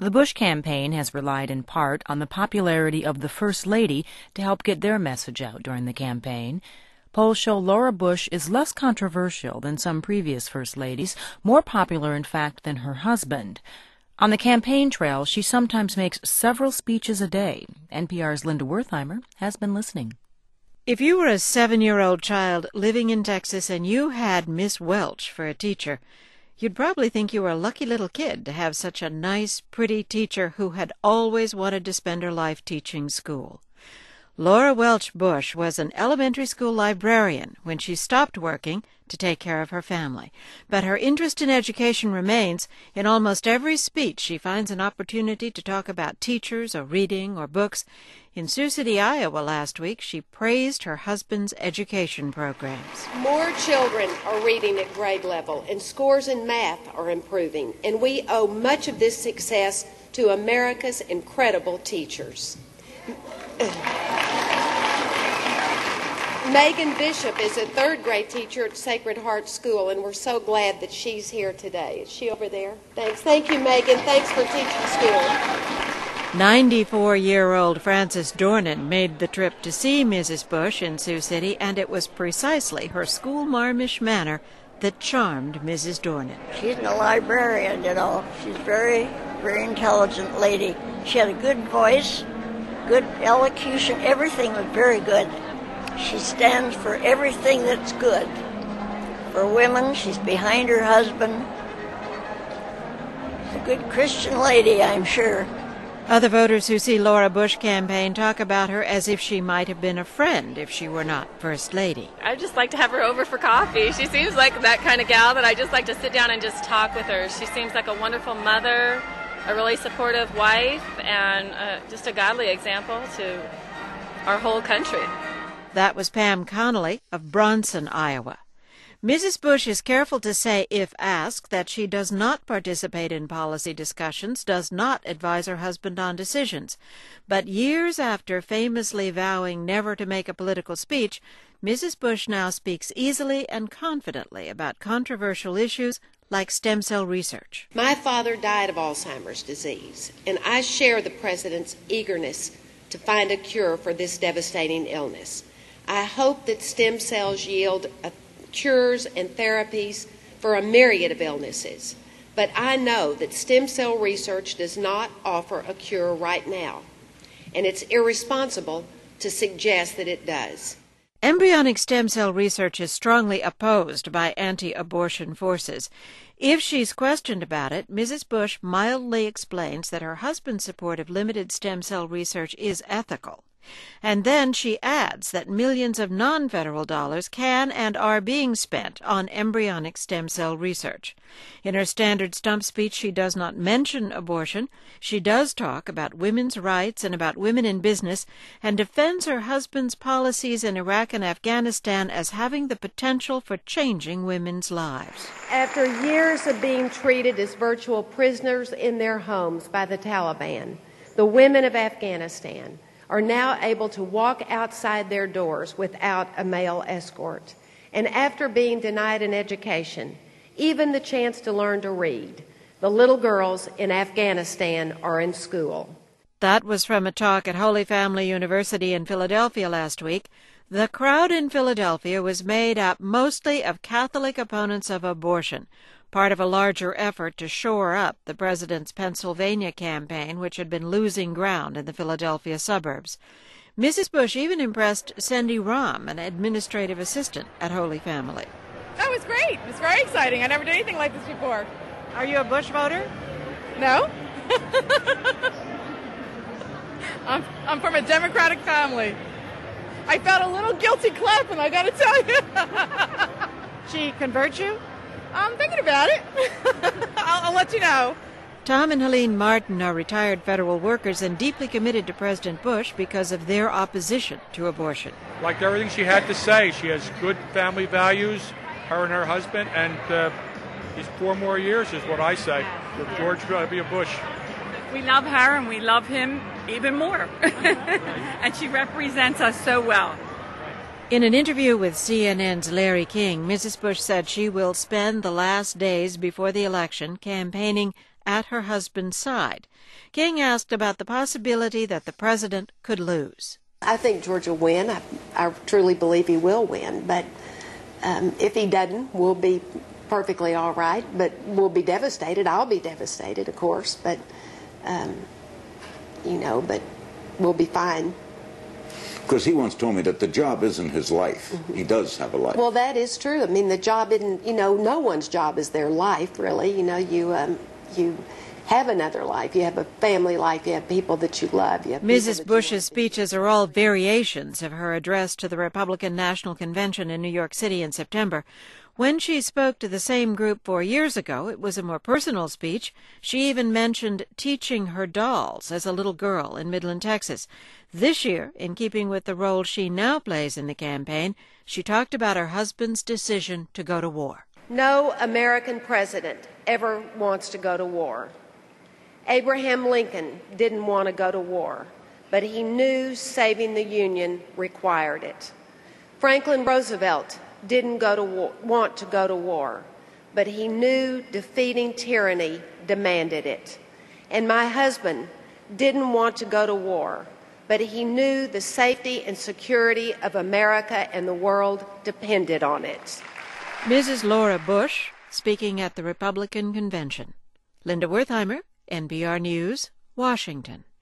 The Bush campaign has relied in part on the popularity of the First Lady to help get their message out during the campaign. Polls show Laura Bush is less controversial than some previous First Ladies, more popular, in fact, than her husband. On the campaign trail, she sometimes makes several speeches a day. NPR's Linda Wertheimer has been listening. If you were a 7-year-old child living in Texas and you had Miss Welch for a teacher, you'd probably think you were a lucky little kid to have such a nice, pretty teacher who had always wanted to spend her life teaching school. Laura Welch Bush was an elementary school librarian when she stopped working to take care of her family. But her interest in education remains. In almost every speech, she finds an opportunity to talk about teachers or reading or books. In Sioux City, Iowa last week, she praised her husband's education programs. More children are reading at grade level, and scores in math are improving. And we owe much of this success to America's incredible teachers. Megan Bishop is a third-grade teacher at Sacred Heart School, and we're so glad that she's here today. Is she over there? Thanks. Thank you, Megan. Thanks for teaching school. 94-year-old Frances Dornan made the trip to see Mrs. Bush in Sioux City, and it was precisely her school-marmish manner that charmed Mrs. Dornan. She's a librarian, you know. She's a very, very intelligent lady. She had a good voice, good elocution. Everything was very good. She stands for everything that's good. For women, she's behind her husband. She's a good Christian lady, I'm sure. Other voters who see Laura Bush campaign talk about her as if she might have been a friend if she were not First Lady. I'd just like to have her over for coffee. She seems like that kind of gal that I just like to sit down and just talk with her. She seems like a wonderful mother, a really supportive wife, and just a godly example to our whole country. That was Pam Connolly of Bronson, Iowa. Mrs. Bush is careful to say, if asked, that she does not participate in policy discussions, does not advise her husband on decisions. But years after famously vowing never to make a political speech, Mrs. Bush now speaks easily and confidently about controversial issues like stem cell research. My father died of Alzheimer's disease, and I share the President's eagerness to find a cure for this devastating illness. I hope that stem cells yield cures and therapies for a myriad of illnesses. But I know that stem cell research does not offer a cure right now, and it's irresponsible to suggest that it does. Embryonic stem cell research is strongly opposed by anti-abortion forces. If she's questioned about it, Mrs. Bush mildly explains that her husband's support of limited stem cell research is ethical. And then she adds that millions of non-federal dollars can and are being spent on embryonic stem cell research. In her standard stump speech, she does not mention abortion. She does talk about women's rights and about women in business, and defends her husband's policies in Iraq and Afghanistan as having the potential for changing women's lives. After years of being treated as virtual prisoners in their homes by the Taliban, the women of Afghanistan are now able to walk outside their doors without a male escort. And after being denied an education, even the chance to learn to read, the little girls in Afghanistan are in school. That was from a talk at Holy Family University in Philadelphia last week. The crowd in Philadelphia was made up mostly of Catholic opponents of abortion, part of a larger effort to shore up the president's Pennsylvania campaign, which had been losing ground in the Philadelphia suburbs. Mrs. Bush even impressed Cindy Rahm, an administrative assistant at Holy Family. That was great. It was very exciting. I never did anything like this before. Are you a Bush voter? No. I'm from a Democratic family. I felt a little guilty clapping, I got to tell you. She convert you? I'm thinking about it. I'll let you know. Tom and Helene Martin are retired federal workers and deeply committed to President Bush because of their opposition to abortion. Liked everything she had to say. She has good family values, her and her husband, and these 4 more years is what I say. For George W. Bush. We love her and we love him even more. And she represents us so well. In an interview with CNN's Larry King, Mrs. Bush said she will spend the last days before the election campaigning at her husband's side. King asked about the possibility that the president could lose. I think George will win. I truly believe he will win. But if he doesn't, we'll be perfectly all right. But we'll be devastated. I'll be devastated, of course. But, but we'll be fine. Because he once told me that the job isn't his life. Mm-hmm. He does have a life. Well, that is true. I mean, the job isn't, no one's job is their life, really. You have another life. You have a family life. You have people that you love. You have Mrs. Bush's speeches are all variations of her address to the Republican National Convention in New York City in September. When she spoke to the same group 4 years ago, it was a more personal speech. She even mentioned teaching her dolls as a little girl in Midland, Texas. This year, in keeping with the role she now plays in the campaign, she talked about her husband's decision to go to war. No American president ever wants to go to war. Abraham Lincoln didn't want to go to war, but he knew saving the Union required it. Franklin Roosevelt didn't want to go to war, but he knew defeating tyranny demanded it. And my husband didn't want to go to war, but he knew the safety and security of America and the world depended on it. Mrs. Laura Bush, speaking at the Republican Convention. Linda Wertheimer, NPR News, Washington.